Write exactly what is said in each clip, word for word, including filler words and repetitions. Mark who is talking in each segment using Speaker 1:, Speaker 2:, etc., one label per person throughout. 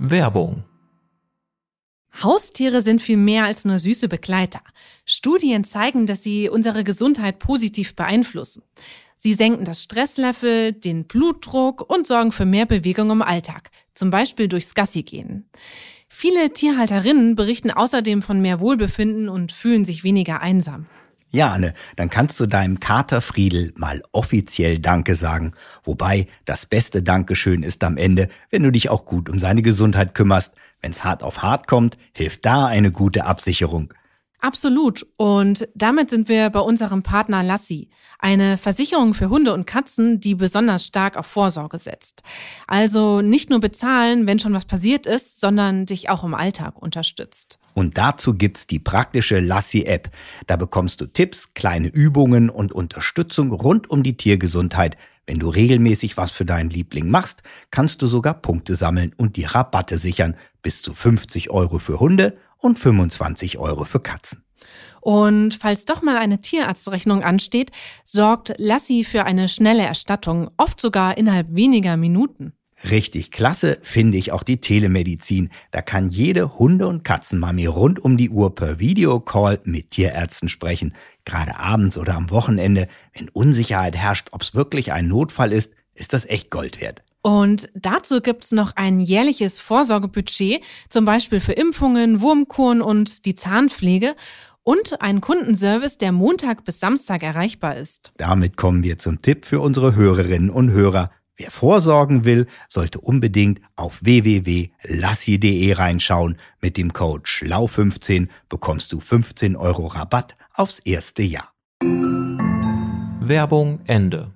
Speaker 1: Werbung.
Speaker 2: Haustiere sind viel mehr als nur süße Begleiter. Studien zeigen, dass sie unsere Gesundheit positiv beeinflussen. Sie senken das Stresslevel, den Blutdruck und sorgen für mehr Bewegung im Alltag, zum Beispiel durchs Gassigehen. Viele Tierhalterinnen berichten außerdem von mehr Wohlbefinden und fühlen sich weniger einsam.
Speaker 3: Ja, Anne, dann kannst du deinem Kater Friedel mal offiziell Danke sagen. Wobei, das beste Dankeschön ist am Ende, wenn du dich auch gut um seine Gesundheit kümmerst. Wenn's hart auf hart kommt, hilft da eine gute Absicherung.
Speaker 2: Absolut. Und damit sind wir bei unserem Partner Lassi, eine Versicherung für Hunde und Katzen, die besonders stark auf Vorsorge setzt. Also nicht nur bezahlen, wenn schon was passiert ist, sondern dich auch im Alltag unterstützt.
Speaker 3: Und dazu gibt's die praktische Lassi-App. Da bekommst du Tipps, kleine Übungen und Unterstützung rund um die Tiergesundheit. Wenn du regelmäßig was für deinen Liebling machst, kannst du sogar Punkte sammeln und die Rabatte sichern. Bis zu fünfzig Euro für Hunde und fünfundzwanzig Euro für Katzen.
Speaker 2: Und falls doch mal eine Tierarztrechnung ansteht, sorgt Lassi für eine schnelle Erstattung, oft sogar innerhalb weniger Minuten.
Speaker 3: Richtig klasse finde ich auch die Telemedizin. Da kann jede Hunde- und Katzenmami rund um die Uhr per Videocall mit Tierärzten sprechen. Gerade abends oder am Wochenende, wenn Unsicherheit herrscht, ob es wirklich ein Notfall ist, ist das echt Gold wert.
Speaker 2: Und dazu gibt's noch ein jährliches Vorsorgebudget, zum Beispiel für Impfungen, Wurmkuren und die Zahnpflege und einen Kundenservice, der Montag bis Samstag erreichbar ist.
Speaker 3: Damit kommen wir zum Tipp für unsere Hörerinnen und Hörer. Wer vorsorgen will, sollte unbedingt auf w w w punkt lassi punkt de reinschauen. Mit dem Code schlau fünfzehn bekommst du fünfzehn Euro Rabatt aufs erste Jahr.
Speaker 1: Werbung Ende.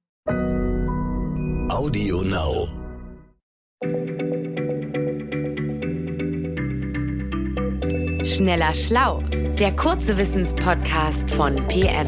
Speaker 4: Audio Now.
Speaker 5: Schneller Schlau, der kurze Wissenspodcast von P M.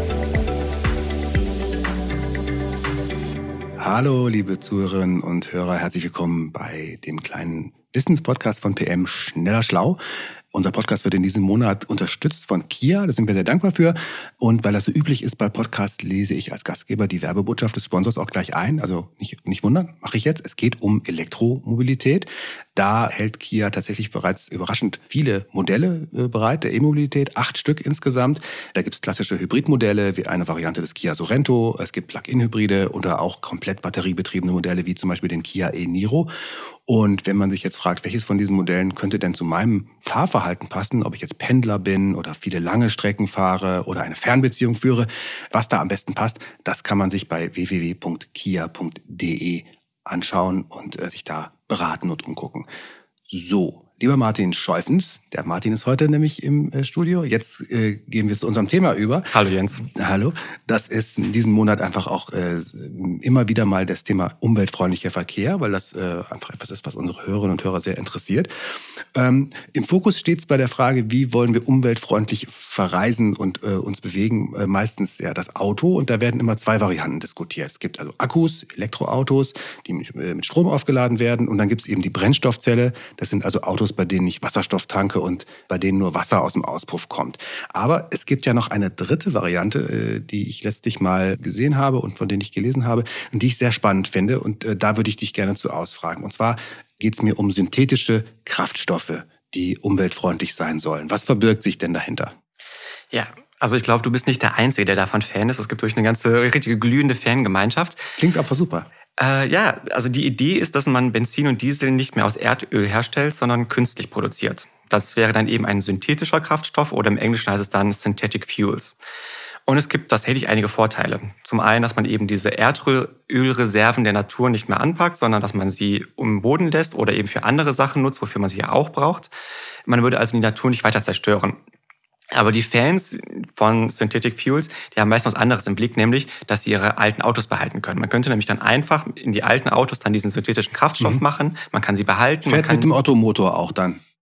Speaker 6: Hallo, liebe Zuhörerinnen und Hörer, herzlich willkommen bei dem kleinen Wissenspodcast von P M Schneller Schlau. Unser Podcast wird in diesem Monat unterstützt von Kia, da sind wir sehr dankbar für. Und weil das so üblich ist bei Podcasts, lese ich als Gastgeber die Werbebotschaft des Sponsors auch gleich ein. Also nicht, nicht wundern, mache ich jetzt. Es geht um Elektromobilität. Da hält Kia tatsächlich bereits überraschend viele Modelle äh, bereit, der E-Mobilität, acht Stück insgesamt. Da gibt es klassische Hybridmodelle wie eine Variante des Kia Sorento. Es gibt Plug-in-Hybride oder auch komplett batteriebetriebene Modelle wie zum Beispiel den Kia e-Niro. Und wenn man sich jetzt fragt, welches von diesen Modellen könnte denn zu meinem Fahrverhalten passen, ob ich jetzt Pendler bin oder viele lange Strecken fahre oder eine Fernbeziehung führe, was da am besten passt, das kann man sich bei w w w punkt kia punkt de anschauen und äh, sich da beraten und umgucken. So, lieber Martin Scheufens, der Martin ist heute nämlich im äh, Studio. Jetzt äh, gehen wir zu unserem Thema über.
Speaker 7: Hallo Jens.
Speaker 6: Hallo. Das ist in diesem Monat einfach auch äh, immer wieder mal das Thema umweltfreundlicher Verkehr, weil das äh, einfach etwas ist, was unsere Hörerinnen und Hörer sehr interessiert. Ähm, Im Fokus steht es bei der Frage, wie wollen wir umweltfreundlich verreisen und äh, uns bewegen? Äh, meistens ja das Auto, und da werden immer zwei Varianten diskutiert. Es gibt also Akkus, Elektroautos, die mit, äh, mit Strom aufgeladen werden, und dann gibt es eben die Brennstoffzelle. Das sind also Autos, bei denen ich Wasserstoff tanke und bei denen nur Wasser aus dem Auspuff kommt. Aber es gibt ja noch eine dritte Variante, äh, die ich letztlich mal gesehen habe und von denen ich gelesen habe und die ich sehr spannend finde, und äh, da würde ich dich gerne zu ausfragen. Und zwar geht es mir um synthetische Kraftstoffe, die umweltfreundlich sein sollen. Was verbirgt sich denn dahinter?
Speaker 7: Ja, also ich glaube, du bist nicht der Einzige, der davon Fan ist. Es gibt durch eine ganze richtige glühende Fangemeinschaft.
Speaker 6: Klingt aber super.
Speaker 7: Äh, ja, also die Idee ist, dass man Benzin und Diesel nicht mehr aus Erdöl herstellt, sondern künstlich produziert. Das wäre dann eben ein synthetischer Kraftstoff, oder im Englischen heißt es dann Synthetic Fuels. Und es gibt tatsächlich einige Vorteile. Zum einen, dass man eben diese Erdölreserven der Natur nicht mehr anpackt, sondern dass man sie im Boden lässt oder eben für andere Sachen nutzt, wofür man sie ja auch braucht. Man würde also die Natur nicht weiter zerstören. Aber die Fans von Synthetic Fuels, die haben meist was anderes im Blick, nämlich, dass sie ihre alten Autos behalten können. Man könnte nämlich dann einfach in die alten Autos dann diesen synthetischen Kraftstoff mhm. machen. Man kann sie behalten.
Speaker 6: Fährt
Speaker 7: man kann
Speaker 6: mit dem Ottomotor auch dann?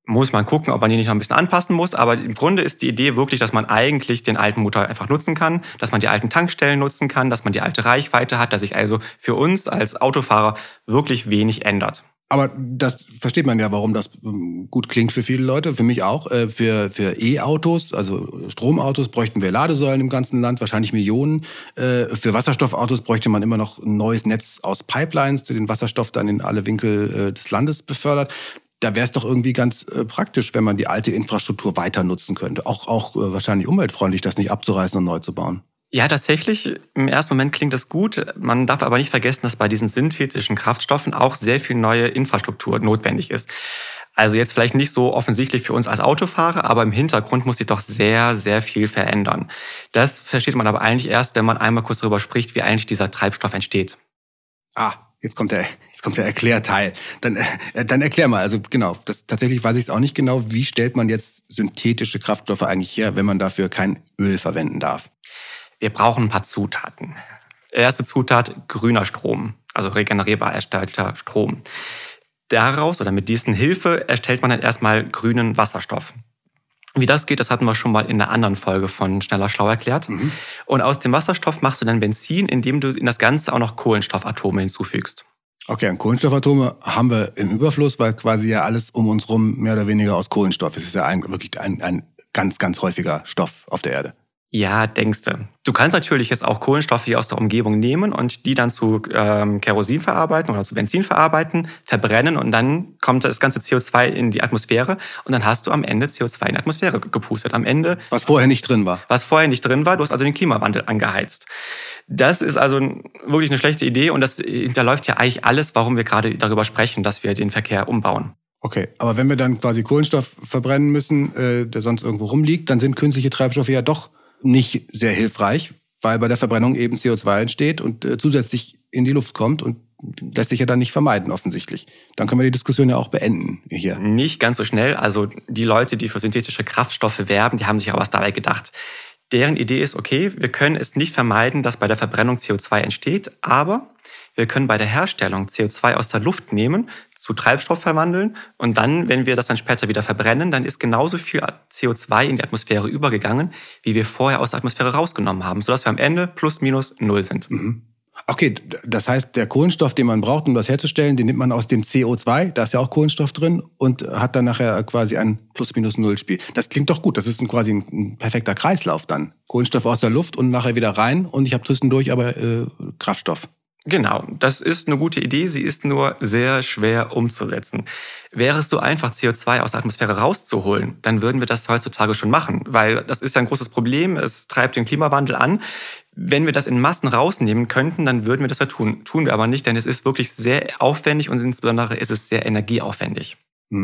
Speaker 7: Muss man gucken, ob man die nicht noch ein bisschen anpassen muss. Aber im Grunde ist die Idee wirklich, dass man eigentlich den alten Motor einfach nutzen kann, dass man die alten Tankstellen nutzen kann, dass man die alte Reichweite hat, dass sich also für uns als Autofahrer wirklich wenig ändert.
Speaker 6: Aber das versteht man ja, warum das gut klingt für viele Leute, für mich auch. Für, für E-Autos, also Stromautos, bräuchten wir Ladesäulen im ganzen Land, wahrscheinlich Millionen. Für Wasserstoffautos bräuchte man immer noch ein neues Netz aus Pipelines, die den Wasserstoff dann in alle Winkel des Landes befördert. Da wäre es doch irgendwie ganz praktisch, wenn man die alte Infrastruktur weiter nutzen könnte. Auch, auch wahrscheinlich umweltfreundlich, das nicht abzureißen und neu zu bauen.
Speaker 7: Ja, tatsächlich, im ersten Moment klingt das gut. Man darf aber nicht vergessen, dass bei diesen synthetischen Kraftstoffen auch sehr viel neue Infrastruktur notwendig ist. Also jetzt vielleicht nicht so offensichtlich für uns als Autofahrer, aber im Hintergrund muss sich doch sehr, sehr viel verändern. Das versteht man aber eigentlich erst, wenn man einmal kurz darüber spricht, wie eigentlich dieser Treibstoff entsteht.
Speaker 6: Ah, jetzt kommt der, jetzt kommt der Erklärteil. Dann, äh, dann erklär mal. Also genau, das, tatsächlich weiß ich es auch nicht genau. Wie stellt man jetzt synthetische Kraftstoffe eigentlich her, wenn man dafür kein Öl verwenden darf?
Speaker 7: Wir brauchen ein paar Zutaten. Erste Zutat, grüner Strom, also regenerierbar erstellter Strom. Daraus oder mit diesen Hilfe erstellt man dann erstmal grünen Wasserstoff. Wie das geht, das hatten wir schon mal in einer anderen Folge von Schneller Schlau erklärt. Mhm. Und aus dem Wasserstoff machst du dann Benzin, indem du in das Ganze auch noch Kohlenstoffatome hinzufügst.
Speaker 6: Okay, und Kohlenstoffatome haben wir im Überfluss, weil quasi ja alles um uns rum mehr oder weniger aus Kohlenstoff ist. Es ist ja ein, wirklich ein, ein ganz, ganz häufiger Stoff auf der Erde.
Speaker 7: Ja, denkste. Du kannst natürlich jetzt auch Kohlenstoffe hier aus der Umgebung nehmen und die dann zu ähm, Kerosin verarbeiten oder zu Benzin verarbeiten, verbrennen und dann kommt das ganze C O zwei in die Atmosphäre und dann hast du am Ende C O zwei in die Atmosphäre gepustet. Am Ende.
Speaker 6: Was vorher nicht drin war.
Speaker 7: Was vorher nicht drin war. Du hast also den Klimawandel angeheizt. Das ist also wirklich eine schlechte Idee und das hinterläuft ja eigentlich alles, warum wir gerade darüber sprechen, dass wir den Verkehr umbauen.
Speaker 6: Okay, aber wenn wir dann quasi Kohlenstoff verbrennen müssen, äh, der sonst irgendwo rumliegt, dann sind künstliche Treibstoffe ja doch nicht sehr hilfreich, weil bei der Verbrennung eben C O zwei entsteht und äh, zusätzlich in die Luft kommt und lässt sich ja dann nicht vermeiden, offensichtlich. Dann können wir die Diskussion ja auch beenden hier.
Speaker 7: Nicht ganz so schnell. Also die Leute, die für synthetische Kraftstoffe werben, die haben sich auch was dabei gedacht. Deren Idee ist, okay, wir können es nicht vermeiden, dass bei der Verbrennung C O zwei entsteht, aber wir können bei der Herstellung C O zwei aus der Luft nehmen, zu Treibstoff verwandeln und dann, wenn wir das dann später wieder verbrennen, dann ist genauso viel C O zwei in die Atmosphäre übergegangen, wie wir vorher aus der Atmosphäre rausgenommen haben, sodass wir am Ende plus minus null sind.
Speaker 6: Mhm. Okay, das heißt, der Kohlenstoff, den man braucht, um das herzustellen, den nimmt man aus dem C O zwei, da ist ja auch Kohlenstoff drin und hat dann nachher quasi ein plus minus null Spiel. Das klingt doch gut, das ist ein, quasi ein, ein perfekter Kreislauf dann. Kohlenstoff aus der Luft und nachher wieder rein und ich habe zwischendurch aber äh, Kraftstoff.
Speaker 7: Genau, das ist eine gute Idee, sie ist nur sehr schwer umzusetzen. Wäre es so einfach, C O zwei aus der Atmosphäre rauszuholen, dann würden wir das heutzutage schon machen, weil das ist ja ein großes Problem, es treibt den Klimawandel an. Wenn wir das in Massen rausnehmen könnten, dann würden wir das ja tun. Tun wir aber nicht, denn es ist wirklich sehr aufwendig und insbesondere ist es sehr energieaufwendig.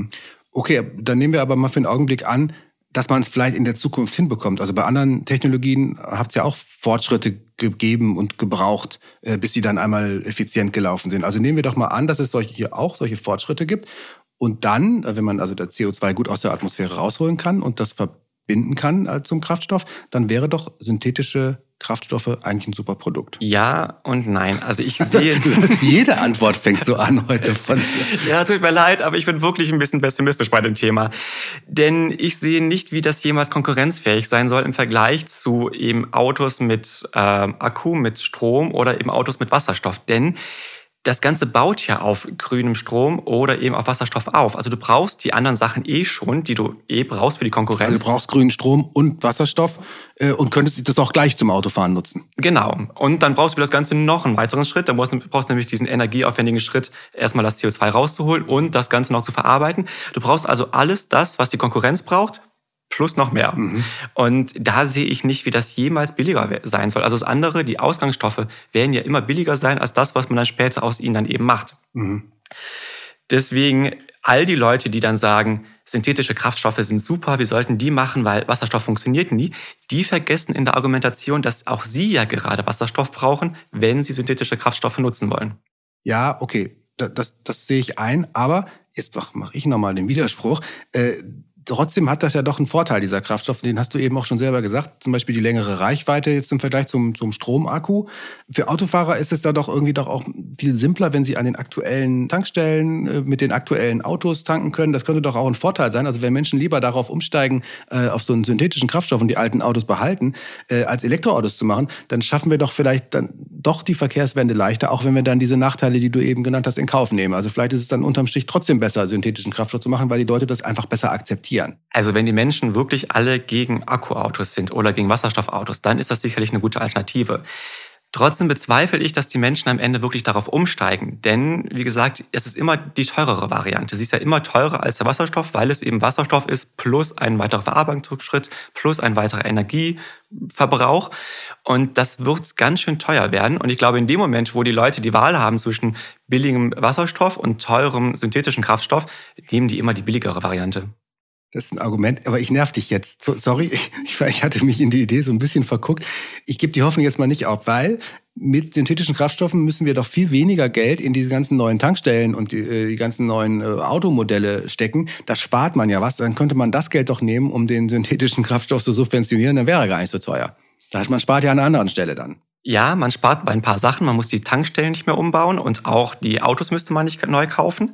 Speaker 6: Okay, dann nehmen wir aber mal für einen Augenblick an, dass man es vielleicht in der Zukunft hinbekommt. Also bei anderen Technologien habt ihr ja auch Fortschritte gegeben und gebraucht, bis sie dann einmal effizient gelaufen sind. Also nehmen wir doch mal an, dass es solche, hier auch solche Fortschritte gibt. Und dann, wenn man also das C O zwei gut aus der Atmosphäre rausholen kann und das verbinden kann zum Kraftstoff, dann wäre doch synthetische Kraftstoffe eigentlich ein super Produkt.
Speaker 7: Ja und nein. Also ich sehe...
Speaker 6: Jede Antwort fängt so an heute von dir.
Speaker 7: Ja, tut mir leid, aber ich bin wirklich ein bisschen pessimistisch bei dem Thema. Denn ich sehe nicht, wie das jemals konkurrenzfähig sein soll im Vergleich zu eben Autos mit äh, Akku, mit Strom oder eben Autos mit Wasserstoff. Denn das Ganze baut ja auf grünem Strom oder eben auf Wasserstoff auf. Also du brauchst die anderen Sachen eh schon, die du eh brauchst für die Konkurrenz.
Speaker 6: Also du brauchst grünen Strom und Wasserstoff äh, und könntest das auch gleich zum Autofahren nutzen.
Speaker 7: Genau. Und dann brauchst du für das Ganze noch einen weiteren Schritt. Dann brauchst du brauchst nämlich diesen energieaufwendigen Schritt, erstmal das C O zwei rauszuholen und das Ganze noch zu verarbeiten. Du brauchst also alles das, was die Konkurrenz braucht, plus noch mehr. Mhm. Und da sehe ich nicht, wie das jemals billiger sein soll. Also das andere, die Ausgangsstoffe, werden ja immer billiger sein als das, was man dann später aus ihnen dann eben macht. Mhm. Deswegen all die Leute, die dann sagen, synthetische Kraftstoffe sind super, wir sollten die machen, weil Wasserstoff funktioniert nie, die vergessen in der Argumentation, dass auch sie ja gerade Wasserstoff brauchen, wenn sie synthetische Kraftstoffe nutzen wollen.
Speaker 6: Ja, okay, das, das, das sehe ich ein, aber jetzt mache mach ich nochmal den Widerspruch. Äh, trotzdem hat das ja doch einen Vorteil, dieser Kraftstoff. Den hast du eben auch schon selber gesagt. Zum Beispiel die längere Reichweite jetzt im Vergleich zum, zum Stromakku. Für Autofahrer ist es da doch irgendwie doch auch viel simpler, wenn sie an den aktuellen Tankstellen mit den aktuellen Autos tanken können. Das könnte doch auch ein Vorteil sein. Also wenn Menschen lieber darauf umsteigen, auf so einen synthetischen Kraftstoff und die alten Autos behalten, als Elektroautos zu machen, dann schaffen wir doch vielleicht dann doch die Verkehrswende leichter, auch wenn wir dann diese Nachteile, die du eben genannt hast, in Kauf nehmen. Also vielleicht ist es dann unterm Strich trotzdem besser, synthetischen Kraftstoff zu machen, weil die Leute das einfach besser akzeptieren.
Speaker 7: Also wenn die Menschen wirklich alle gegen Akkuautos sind oder gegen Wasserstoffautos, dann ist das sicherlich eine gute Alternative. Trotzdem bezweifle ich, dass die Menschen am Ende wirklich darauf umsteigen. Denn, wie gesagt, es ist immer die teurere Variante. Sie ist ja immer teurer als der Wasserstoff, weil es eben Wasserstoff ist, plus ein weiterer Verarbeitungsschritt, plus ein weiterer Energieverbrauch. Und das wird ganz schön teuer werden. Und ich glaube, in dem Moment, wo die Leute die Wahl haben zwischen billigem Wasserstoff und teurem synthetischen Kraftstoff, nehmen die immer die billigere Variante.
Speaker 6: Das ist ein Argument, aber ich nerv dich jetzt. Sorry, ich, ich hatte mich in die Idee so ein bisschen verguckt. Ich gebe die Hoffnung jetzt mal nicht auf, weil mit synthetischen Kraftstoffen müssen wir doch viel weniger Geld in diese ganzen neuen Tankstellen und die, die ganzen neuen äh, Automodelle stecken. Das spart man ja was. Dann könnte man das Geld doch nehmen, um den synthetischen Kraftstoff zu subventionieren. Dann wäre er gar nicht so teuer. Man spart ja an einer anderen Stelle dann.
Speaker 7: Ja, man spart bei ein paar Sachen. Man muss die Tankstellen nicht mehr umbauen und auch die Autos müsste man nicht neu kaufen.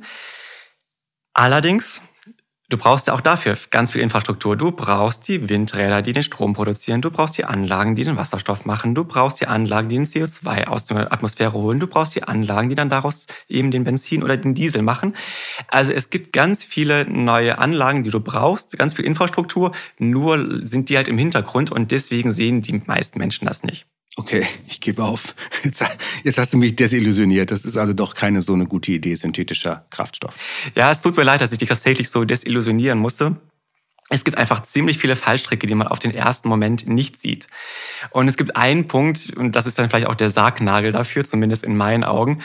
Speaker 7: Allerdings, du brauchst ja auch dafür ganz viel Infrastruktur. Du brauchst die Windräder, die den Strom produzieren. Du brauchst die Anlagen, die den Wasserstoff machen. Du brauchst die Anlagen, die den C O zwei aus der Atmosphäre holen. Du brauchst die Anlagen, die dann daraus eben den Benzin oder den Diesel machen. Also es gibt ganz viele neue Anlagen, die du brauchst, ganz viel Infrastruktur. Nur sind die halt im Hintergrund und deswegen sehen die meisten Menschen das nicht.
Speaker 6: Okay, ich gebe auf. Jetzt, jetzt hast du mich desillusioniert. Das ist also doch keine so eine gute Idee, synthetischer Kraftstoff.
Speaker 7: Ja, es tut mir leid, dass ich dich tatsächlich so desillusionieren musste. Es gibt einfach ziemlich viele Fallstricke, die man auf den ersten Moment nicht sieht. Und es gibt einen Punkt, und das ist dann vielleicht auch der Sargnagel dafür, zumindest in meinen Augen.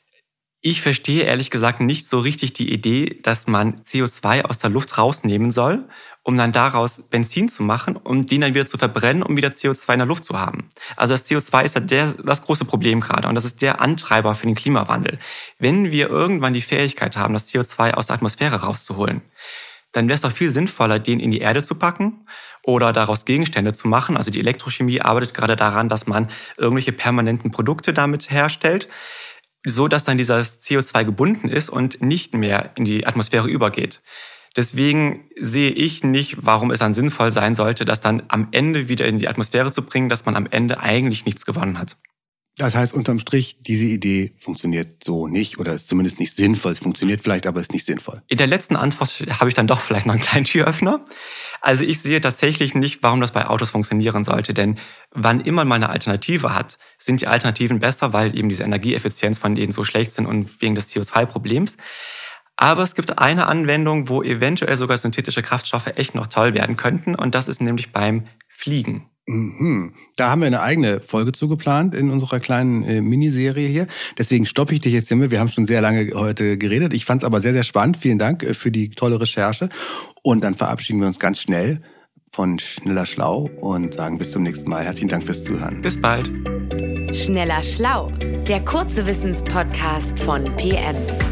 Speaker 7: Ich verstehe ehrlich gesagt nicht so richtig die Idee, dass man C O zwei aus der Luft rausnehmen soll, um dann daraus Benzin zu machen, um den dann wieder zu verbrennen, um wieder C O zwei in der Luft zu haben. Also das C O zwei ist ja der, das große Problem gerade und das ist der Antreiber für den Klimawandel. Wenn wir irgendwann die Fähigkeit haben, das C O zwei aus der Atmosphäre rauszuholen, dann wäre es doch viel sinnvoller, den in die Erde zu packen oder daraus Gegenstände zu machen. Also die Elektrochemie arbeitet gerade daran, dass man irgendwelche permanenten Produkte damit herstellt, so dass dann dieses C O zwei gebunden ist und nicht mehr in die Atmosphäre übergeht. Deswegen sehe ich nicht, warum es dann sinnvoll sein sollte, das dann am Ende wieder in die Atmosphäre zu bringen, dass man am Ende eigentlich nichts gewonnen hat.
Speaker 6: Das heißt, unterm Strich, diese Idee funktioniert so nicht oder ist zumindest nicht sinnvoll. Es funktioniert vielleicht, aber ist nicht sinnvoll.
Speaker 7: In der letzten Antwort habe ich dann doch vielleicht noch einen kleinen Türöffner. Also ich sehe tatsächlich nicht, warum das bei Autos funktionieren sollte. Denn wann immer man eine Alternative hat, sind die Alternativen besser, weil eben diese Energieeffizienz von denen so schlecht sind und wegen des C O zwei Problems. Aber es gibt eine Anwendung, wo eventuell sogar synthetische Kraftstoffe echt noch toll werden könnten. Und das ist nämlich beim Fliegen.
Speaker 6: Mhm. Da haben wir eine eigene Folge zugeplant in unserer kleinen äh, Miniserie hier. Deswegen stoppe ich dich jetzt immer. Wir haben schon sehr lange heute geredet. Ich fand es aber sehr, sehr spannend. Vielen Dank äh, für die tolle Recherche. Und dann verabschieden wir uns ganz schnell von Schneller Schlau und sagen bis zum nächsten Mal. Herzlichen Dank fürs Zuhören.
Speaker 7: Bis bald.
Speaker 5: Schneller Schlau, der kurze Wissenspodcast von P M.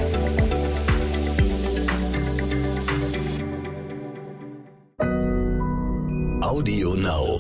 Speaker 1: Audio Now.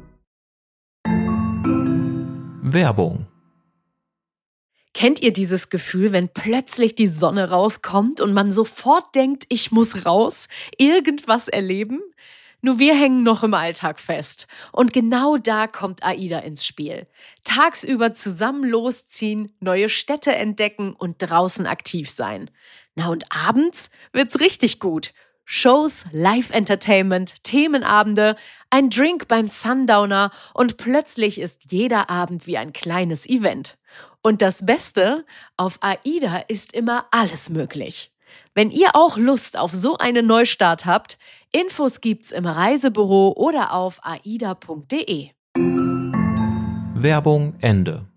Speaker 4: Werbung.
Speaker 2: Kennt ihr dieses Gefühl, wenn plötzlich die Sonne rauskommt und man sofort denkt, ich muss raus, irgendwas erleben? Nur wir hängen noch im Alltag fest. Und genau da kommt AIDA ins Spiel. Tagsüber zusammen losziehen, neue Städte entdecken und draußen aktiv sein. Na und abends wird's richtig gut. Shows, Live-Entertainment, Themenabende, ein Drink beim Sundowner und plötzlich ist jeder Abend wie ein kleines Event. Und das Beste, auf AIDA ist immer alles möglich. Wenn ihr auch Lust auf so einen Neustart habt, Infos gibt's im Reisebüro oder auf aida punkt de.
Speaker 4: Werbung Ende.